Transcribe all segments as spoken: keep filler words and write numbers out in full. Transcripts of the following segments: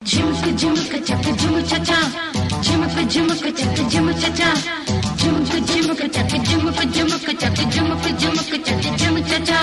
झुमक झुमक चक झुम चचा झुमक झुमक चक झुम चचा झुमक झुमक चक झुमक झुमक चक झुमक झुमक चक झुम चचा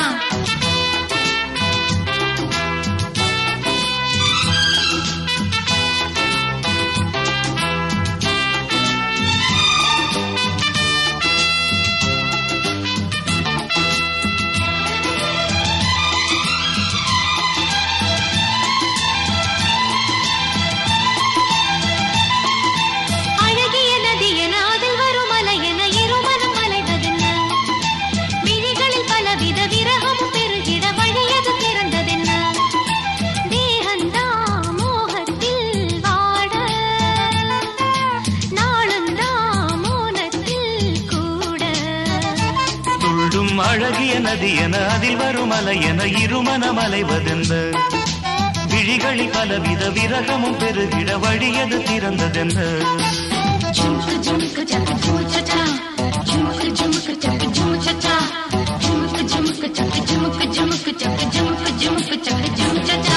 அழகிய நதி என அதில் வரும் அலை என இருமனம் அலைவதென்ன விழிகளில் பலவித விரகமும் பெருகிட வழியது திறந்ததென்ன झुमक झुमक चक झुम चचा झुमक झुमक चक झुम चचा झुमक झुमक चक झुमक झुमक चक झुमक झुमक चक झुम चचा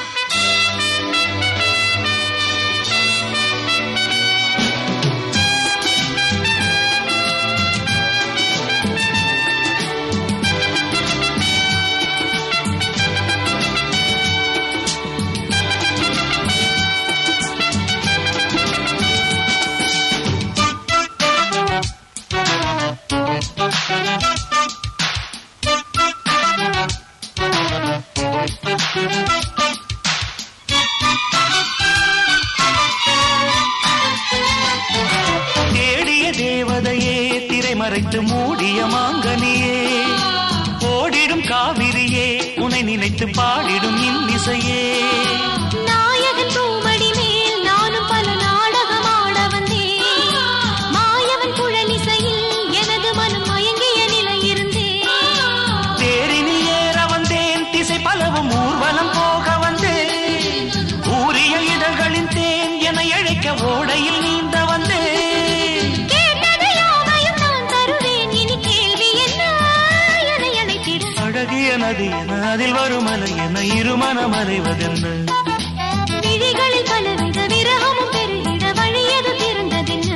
மறைத்து மூடிய மாங்கனியே ஓடிடும் காவிரியே உன்னை நினைத்து பாடிடும் இன்னிசையே நாயகன் பூமடி மேல் நானும் பல நாடகம் ஆட வந்தேன் மாயவன் குழலிசையில் எனது மனம் மயங்கிய நிலை இருந்தேன் தேரினில் ஏற வந்தேன் திசை பலவும் ஊர்வலம் போக வந்தேன் ஊரிய இதழ்களின் தேன் என அழைக்க ஓடையில் நீந்த வந்தேன் அழகிய நதி என அதில் வரும் அலை என இருமனம் அலைவதென்ன விழிகளில் பலவித விரகமும் பெருகிட வழியது திறந்ததென்ன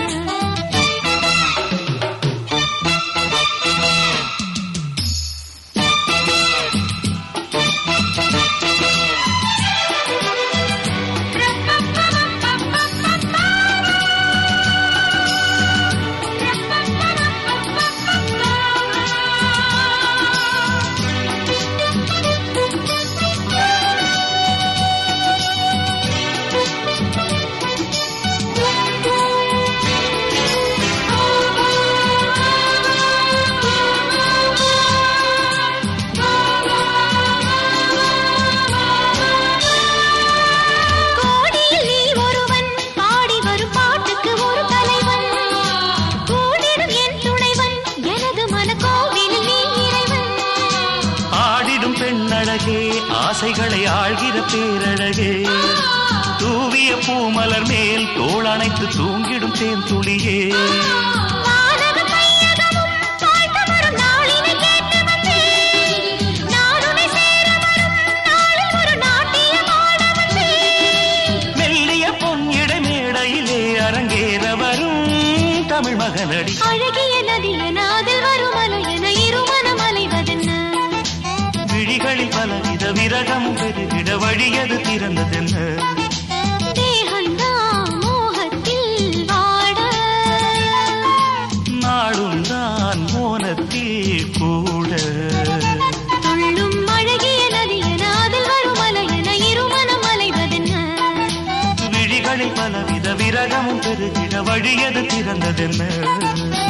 ஆசைகளை ஆழ்கிற பேரழகே தூவிய பூமலர் மேல் தோள் அணைத்து தூங்கிடும் தேன் துளியே மெல்லிய பொன் இடை மேடையிலே அரங்கேற வரும் தமிழ் மகனடி அழகிய நதி என அதில் வரும் அலை என இருமனம் அலைவதென்ன விழிகளில் பலவித விரகமும் பெருகிட வழியது திறந்ததென்ன தேகந்தான் மோகத்தில் வாட நாடும் தான் மோனத்தில் கூட துள்ளும் அழகிய நதி என அதில் வரும் அலை என இருமனம் அலைவதென்ன விழிகளில் பலவித விரகமும் பெருகிட வழியது திறந்ததென்ன